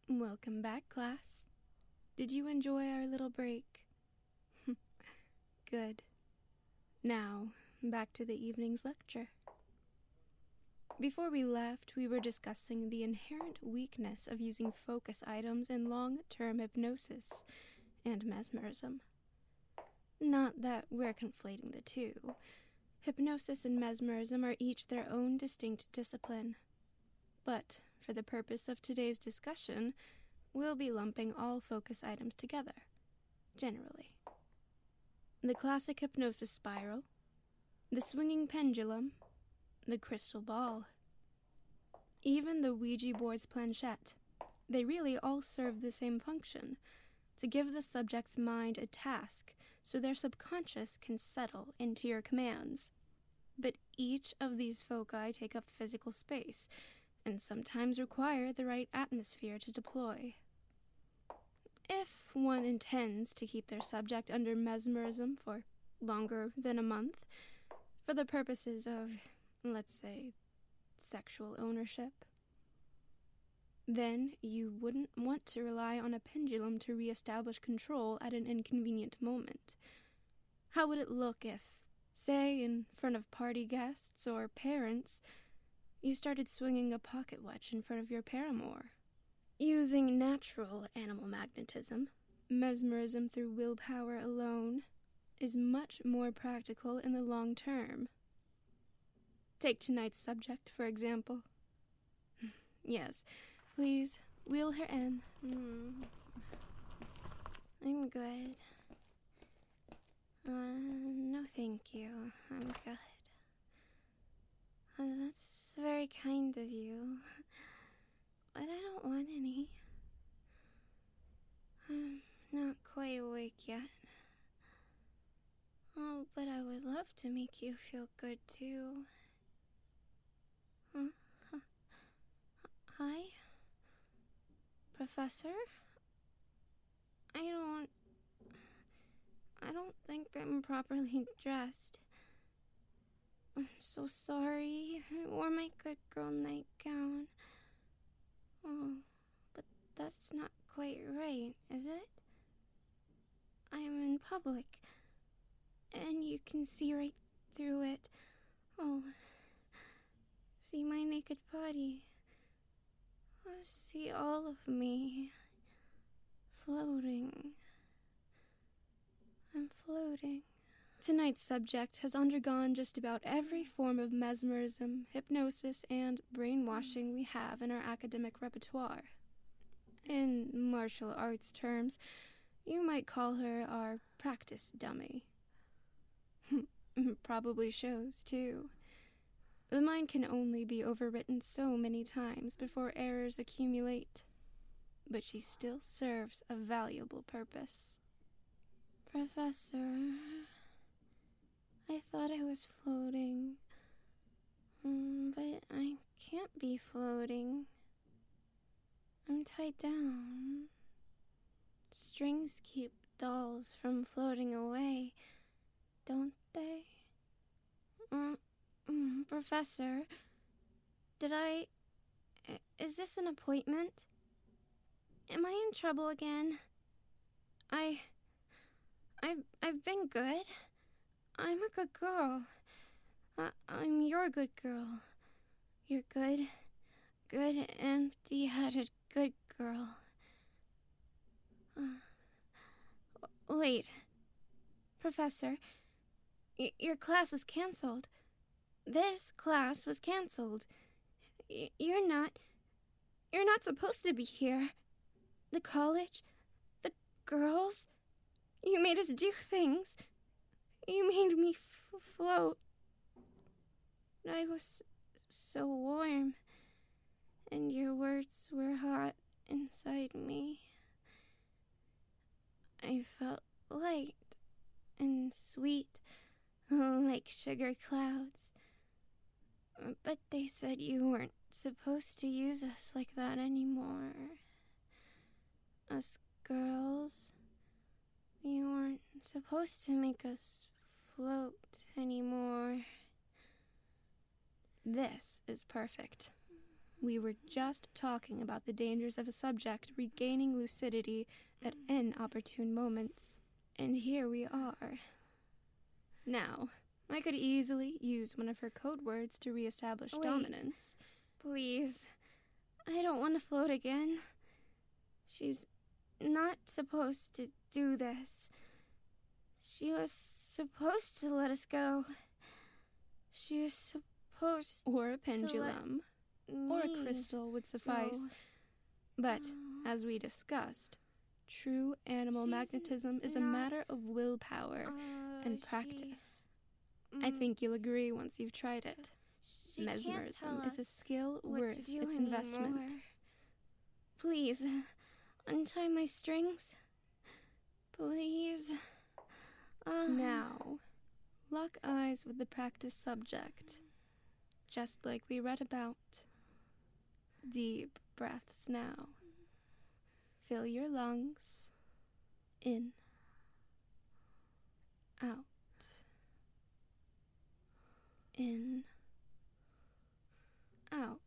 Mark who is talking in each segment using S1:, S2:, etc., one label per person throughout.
S1: Welcome back, class. Did you enjoy our little break? Good. Now, back to the evening's lecture. Before we left, we were discussing the inherent weakness of using focus items in long-term hypnosis and mesmerism. Not that we're conflating the two. Hypnosis and mesmerism are each their own distinct discipline. But, for the purpose of today's discussion, we'll be lumping all focus items together, generally. The classic hypnosis spiral, the swinging pendulum, the crystal ball, even the Ouija board's planchette. They really all serve the same function, to give the subject's mind a task so their subconscious can settle into your commands. But each of these foci take up physical space, and sometimes require the right atmosphere to deploy. If one intends to keep their subject under mesmerism for longer than a month, for the purposes of, let's say, sexual ownership, then you wouldn't want to rely on a pendulum to reestablish control at an inconvenient moment. How would it look if, say, in front of party guests or parents, you started swinging a pocket watch in front of your paramour? Using natural animal magnetism, mesmerism through willpower alone, is much more practical in the long term. Take tonight's subject, for example. Yes, please, wheel her in. I'm good. No thank you. I'm good. That's very kind of you, but I don't want any. I'm not quite awake yet. Oh, but I would love to make you feel good, too. Hi? Professor? I don't think I'm properly dressed. I'm so sorry. I wore my good girl nightgown. Oh, but that's not quite right, is it? I'm in public, and you can see right through it. Oh, see my naked body. Oh, see all of me. Floating. I'm floating. Tonight's subject has undergone just about every form of mesmerism, hypnosis, and brainwashing we have in our academic repertoire. In martial arts terms, you might call her our practice dummy. Probably shows, too. The mind can only be overwritten so many times before errors accumulate, but she still serves a valuable purpose. Professor, I thought I was floating, but I can't be floating. I'm tied down. Strings keep dolls from floating away, don't they? Professor, is this an appointment? Am I in trouble again? I've been good. I'm a good girl. I'm your good girl. You're good, empty-headed good girl. Wait, Professor, your class was canceled. This class was canceled. You're not supposed to be here. The college, the girls, you made us do things. You made me float. I was so warm, and your words were hot inside me. I felt light and sweet, like sugar clouds. But they said you weren't supposed to use us like that anymore. Us girls, you weren't supposed to make us float anymore. This is perfect. We were just talking about the dangers of a subject regaining lucidity at inopportune moments. And here we are. Now, I could easily use one of her code words to reestablish dominance.
S2: Please, I don't want to float again. She's not supposed to do this. She was supposed to let us go. She was supposed
S1: or a pendulum, or a crystal would suffice. But, as we discussed, true animal magnetism is a matter of willpower and practice. I think you'll agree once you've tried it. Mesmerism is a skill worth its investment.
S2: Please, untie my strings. Please.
S1: Now, lock eyes with the practice subject, just like we read about. Deep breaths now. Fill your lungs. In. Out. In. Out.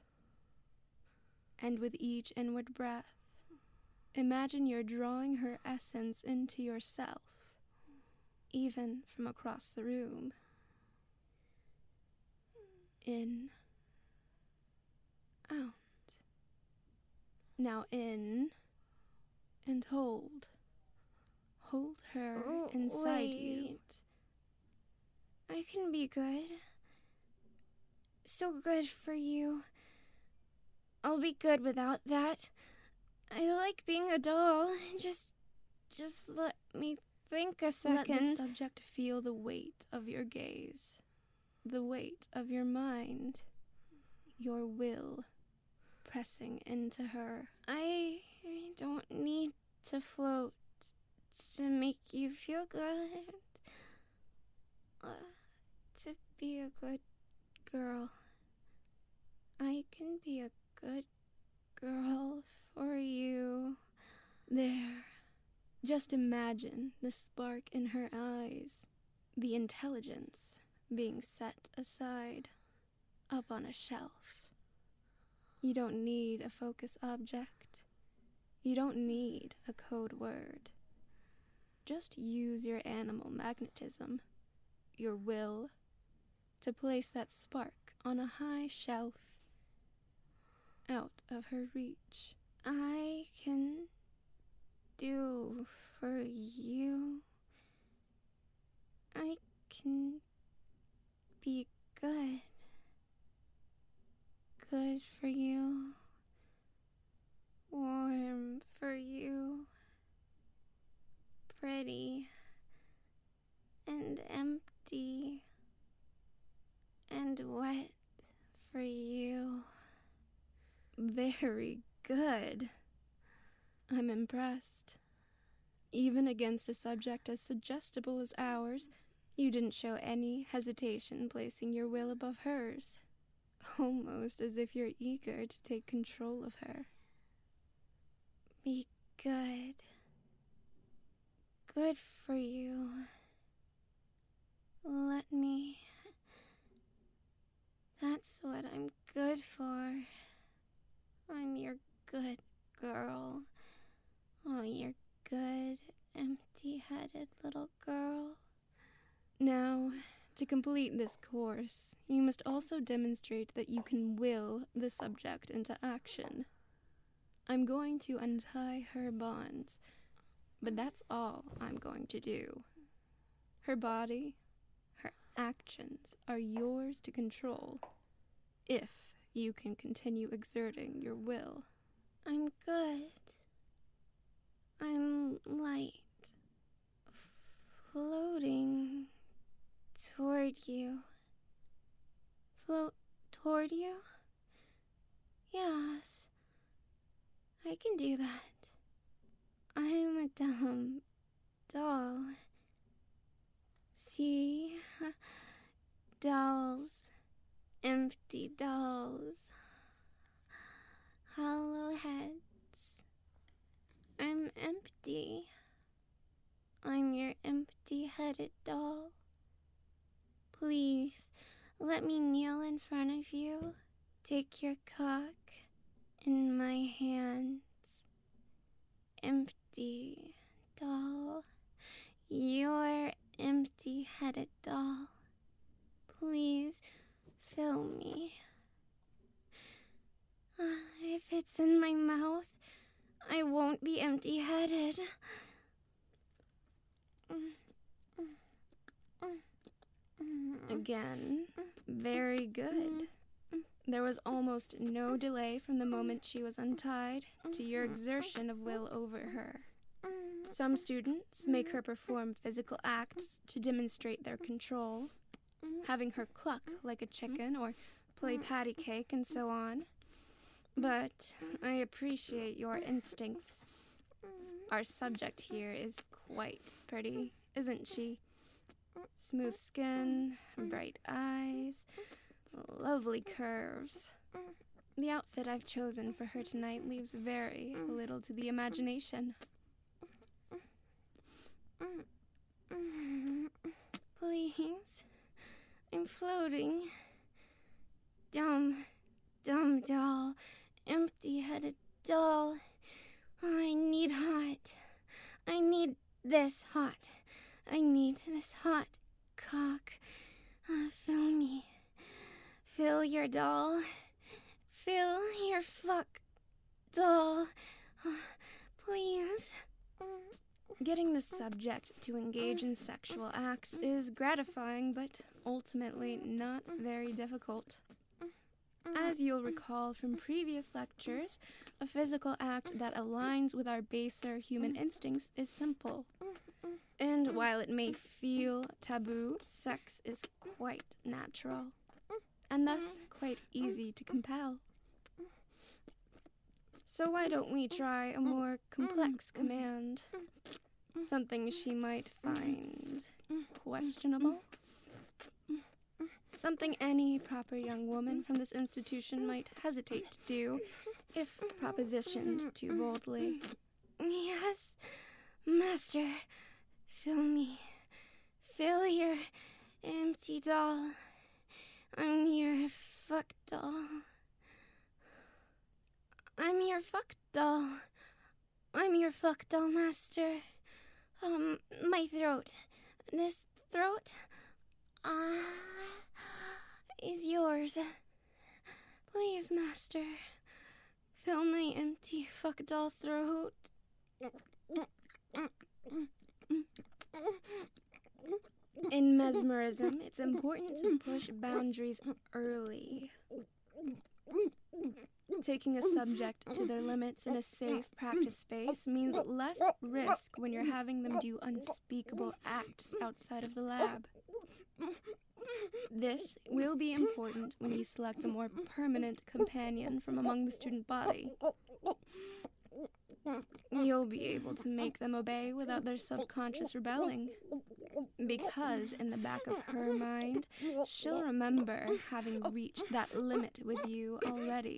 S1: And with each inward breath, imagine you're drawing her essence into yourself, even from across the room. In. Out. Now in and hold. Hold her inside you.
S2: I can be good. So good for you. I'll be good without that. I like being a doll. Just let me think a second.
S1: Let the subject feel the weight of your gaze, the weight of your mind, your will pressing into her.
S2: I don't need to float to make you feel good. To be a good girl. I can be a good girl for you.
S1: There. Just imagine the spark in her eyes, the intelligence being set aside, up on a shelf. You don't need a focus object. You don't need a code word. Just use your animal magnetism, your will, to place that spark on a high shelf, out of her reach.
S2: I can do for you. I can be good. Good for you. Warm for you. Pretty. And empty. And wet for you.
S1: Very good. I'm impressed. Even against a subject as suggestible as ours, you didn't show any hesitation placing your will above hers. Almost as if you're eager to take control of her.
S2: Be good. Good for you. Let me. That's what I'm good for. I'm your good girl. Oh, you're good, empty-headed little girl.
S1: Now, to complete this course, you must also demonstrate that you can will the subject into action. I'm going to untie her bonds, but that's all I'm going to do. Her body, her actions are yours to control, if you can continue exerting your will.
S2: I'm good. I'm light. Floating toward you. Float toward you? Yes. I can do that. I'm a dumb doll. See? Dolls. Empty dolls. Hollow heads. I'm empty. I'm your empty-headed doll. Please, let me kneel in front of you take your cock in my hands. Empty doll. Your empty-headed doll. Please fill me. If it's in my mouth, I won't be empty-headed.
S1: Again, very good. There was almost no delay from the moment she was untied to your exertion of will over her. Some students make her perform physical acts to demonstrate their control, having her cluck like a chicken or play patty cake and so on. But I appreciate your instincts. Our subject here is quite pretty, isn't she? Smooth skin, bright eyes, lovely curves. The outfit I've chosen for her tonight leaves very little to the imagination.
S2: Please, I'm floating. Dumb doll, empty-headed doll. Oh, I need hot. I need this hot. I need this hot cock. Fill me. Fill your doll. Fill your fuck doll. Please.
S1: Getting the subject to engage in sexual acts is gratifying, but ultimately not very difficult. As you'll recall from previous lectures, a physical act that aligns with our baser human instincts is simple. And while it may feel taboo, sex is quite natural, and thus quite easy to compel. So why don't we try a more complex command? Something she might find questionable? Something any proper young woman from this institution might hesitate to do if propositioned too boldly.
S2: Yes, master. Fill me. Fill your empty doll. I'm your fuck doll. I'm your fuck doll. I'm your fuck doll, master. My throat. This throat, is yours. Please, master. Fill my empty fuck doll throat.
S1: In mesmerism, it's important to push boundaries early. Taking a subject to their limits in a safe practice space means less risk when you're having them do unspeakable acts outside of the lab. This will be important when you select a more permanent companion from among the student body. You'll be able to make them obey without their subconscious rebelling, because in the back of her mind, she'll remember having reached that limit with you already.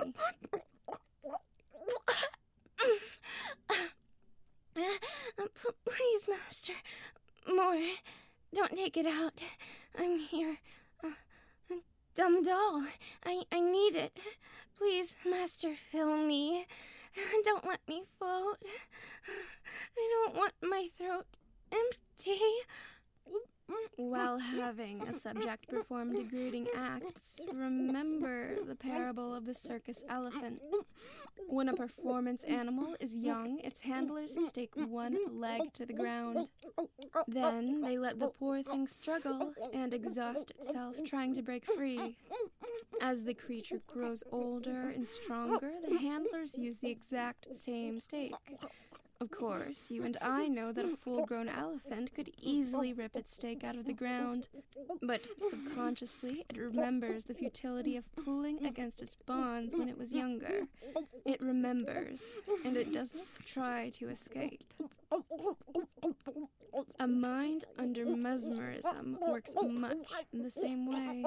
S2: Please, master. More. Don't take it out. I'm here. Dumb doll. I need it. Please, master, fill me. Don't let me float. I don't want my throat empty.
S1: While having a subject perform degrading acts, remember the parable of the circus elephant. When a performance animal is young, its handlers stake one leg to the ground. Then they let the poor thing struggle and exhaust itself trying to break free. As the creature grows older and stronger, the handlers use the exact same stake. Of course, you and I know that a full-grown elephant could easily rip its stake out of the ground, but subconsciously it remembers the futility of pulling against its bonds when it was younger. It remembers, and it doesn't try to escape. A mind under mesmerism works much in the same way.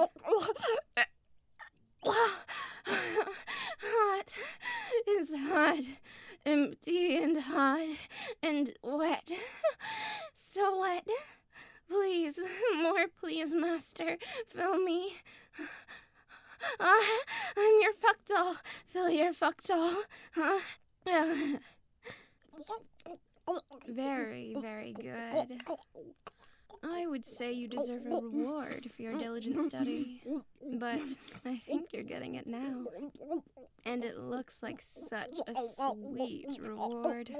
S2: Hot. It's hot. Empty and hot and wet. So wet. Please, more please, master. Fill me. I'm your fuck doll. Fill your fuck doll. Huh?
S1: Very, very good. I would say you deserve a reward for your diligent study, but I think you're getting it now. And it looks like such a sweet reward.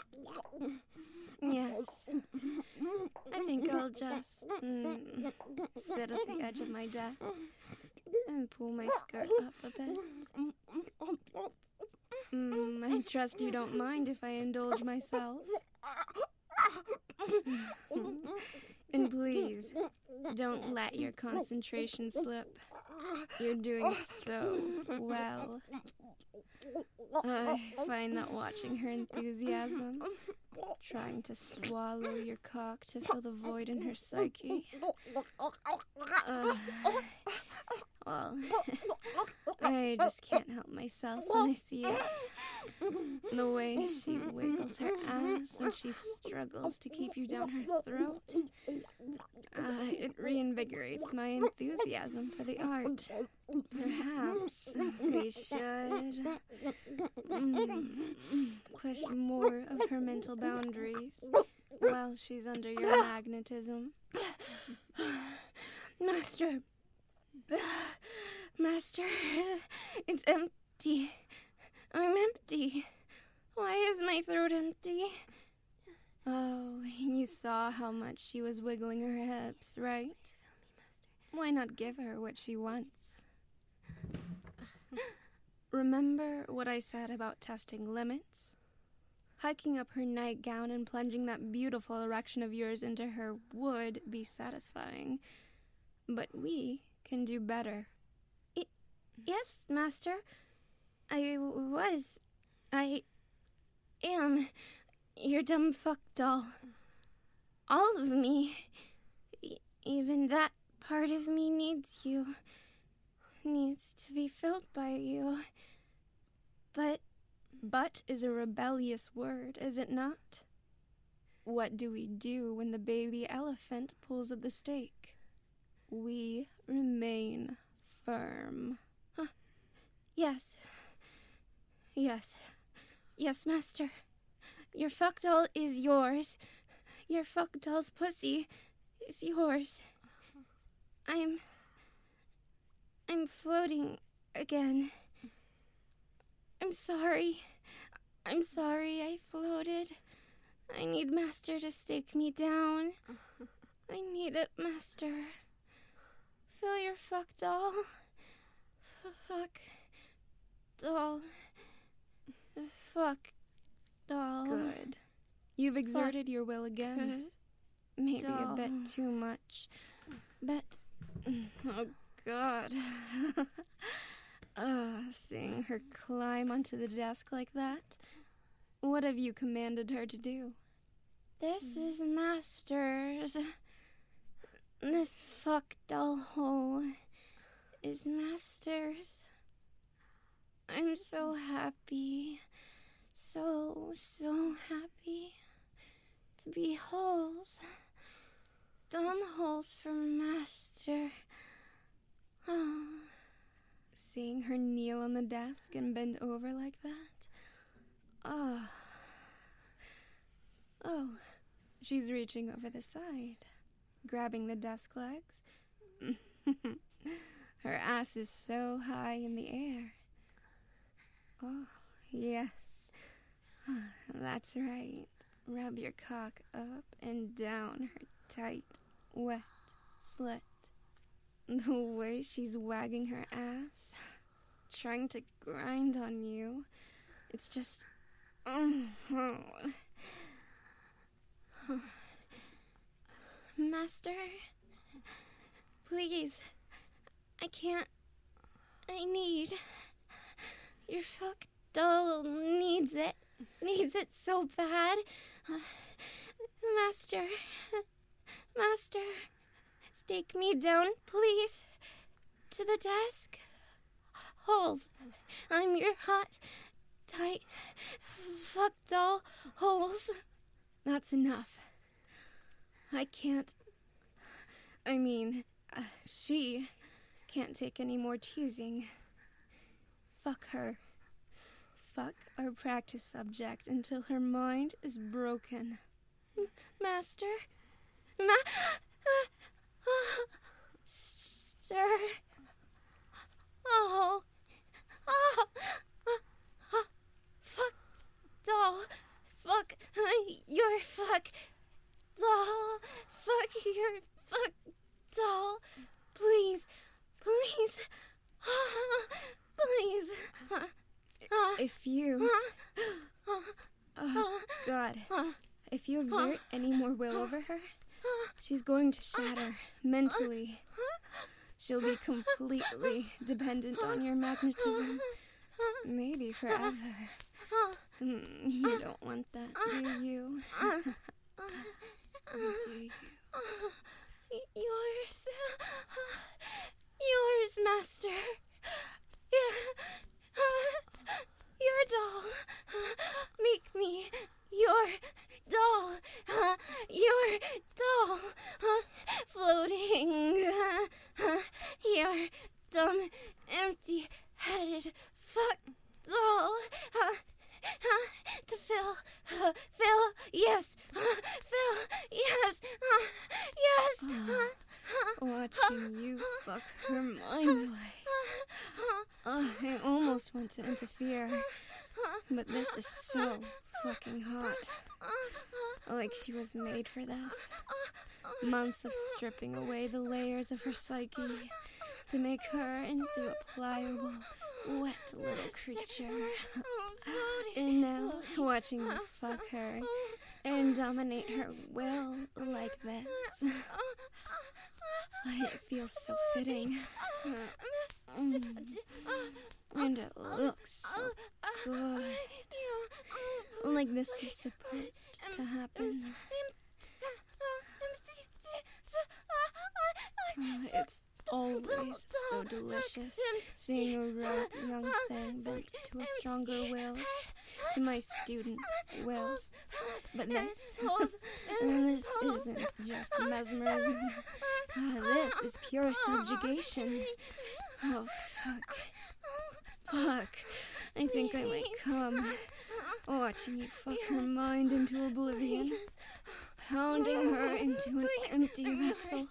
S2: Yes.
S1: I think I'll just sit at the edge of my desk and pull my skirt up a bit. I trust you don't mind if I indulge myself. And please, don't let your concentration slip. You're doing so well. I find that watching her enthusiasm, trying to swallow your cock to fill the void in her psyche. Well, I just can't help myself when I see it. The way she wiggles her ass when she struggles to keep you down her throat. It reinvigorates my enthusiasm for the art. Perhaps we should push more of her mental boundaries while she's under your magnetism.
S2: Master, it's empty. I'm empty. Why is my throat empty?
S1: Oh, you saw how much she was wiggling her hips, right? Why not give her what she wants? Remember what I said about testing limits? Hiking up her nightgown and plunging that beautiful erection of yours into her would be satisfying. But we can do better.
S2: Yes, Master. I am your dumb fuck doll. All of me. Even that part of me needs you. Needs to be filled by you.
S1: But is a rebellious word, is it not? What do we do when the baby elephant pulls at the stake? We remain firm.
S2: Yes. Yes, Master. Your fuck doll is yours. Your fuck doll's pussy is yours. I'm floating again. I'm sorry I floated. I need Master to stake me down. I need it, Master. Fill your fuck doll. Fuck doll. Fuck doll.
S1: Good. You've exerted your will again. Maybe a bit too much. But, oh God. Seeing her climb onto the desk like that. What have you commanded her to do?
S2: This is Master's. This fuck doll hole is Master's. I'm so happy. So happy to be holes. Dumb holes for Master. Oh.
S1: Seeing her kneel on the desk and bend over like that. Oh, she's reaching over the side, grabbing the desk legs. Her ass is so high in the air. Oh, yes. That's right. Rub your cock up and down her tight, wet slit. The way she's wagging her ass, trying to grind on you, it's just...
S2: Master, please, I can't. I need. Your fuck doll needs it. Needs it so bad. Master, stake me down, please. To the desk. Holes. I'm your hot, tight, fuck doll holes.
S1: That's enough. I can't... she can't take any more teasing. fuck her. Fuck our practice subject until her mind is broken.
S2: Master? Sir? Fuck doll. Fuck your fuck doll. Fuck your fuck doll. Please. Please. Please.
S1: If you... Oh, God. If you exert any more will over her, she's going to shatter mentally. She'll be completely dependent on your magnetism. Maybe forever. You don't want that, do you? Do you?
S2: Yours, Master. Your doll. Make me your doll. Your doll. Floating. Your dumb, empty-headed fuck doll. To fill, yes. Fill, yes. Yes.
S1: Watching you fuck her mind away. I almost want to interfere, but this is so fucking hot. Like she was made for this. Months of stripping away the layers of her psyche to make her into a pliable, wet little creature. And now, watching you fuck her and dominate her will like this. It feels so fitting. And it looks so good. Like this was supposed to happen. It's always so delicious seeing a rogue young thing bent to a stronger will, to my students' wills. But this isn't just mesmerism. This is pure subjugation. Oh, fuck. Fuck. I think I might come. Watching you fuck her mind into oblivion. Pounding her into an empty vessel.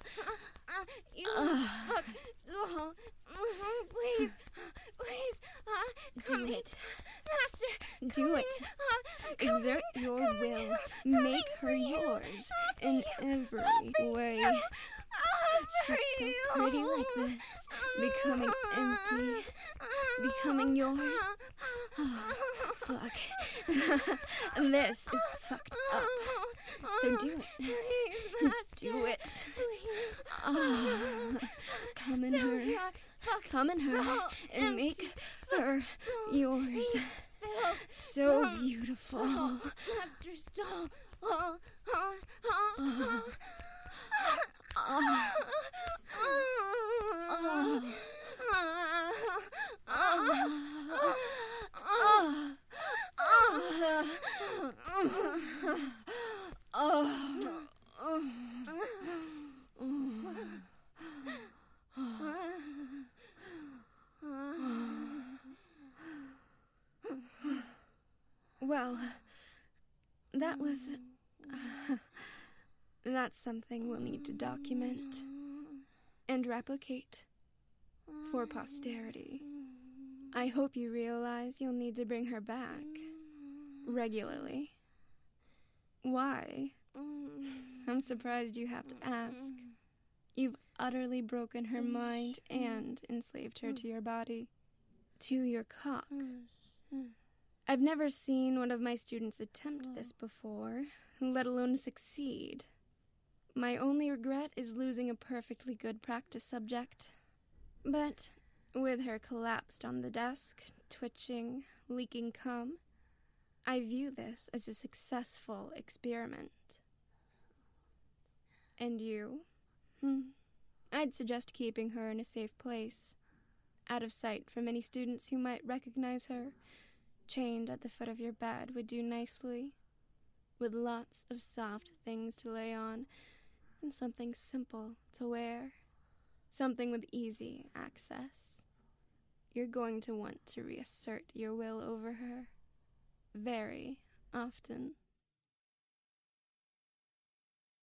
S2: Fuck doll. Please.
S1: Do it.
S2: Master.
S1: Do it. Exert your will. Make her yours in every way. She's so pretty like this. Becoming empty. Becoming yours. Oh, fuck. This is fucked up. So do it. Do it. Oh, come in her. Come in her and make her yours. So beautiful.
S2: Master's doll.
S1: Well, that was... that's something we'll need to document and replicate for posterity. I hope you realize you'll need to bring her back regularly. Why? I'm surprised you have to ask. You've utterly broken her mind and enslaved her to your body, to your cock. I've never seen one of my students attempt this before, let alone succeed. My only regret is losing a perfectly good practice subject. But with her collapsed on the desk, twitching, leaking cum, I view this as a successful experiment. And you? I'd suggest keeping her in a safe place, out of sight from any students who might recognize her. Chained at the foot of your bed would do nicely, with lots of soft things to lay on, and something simple to wear, something with easy access. you're going to want to reassert your will over her very often.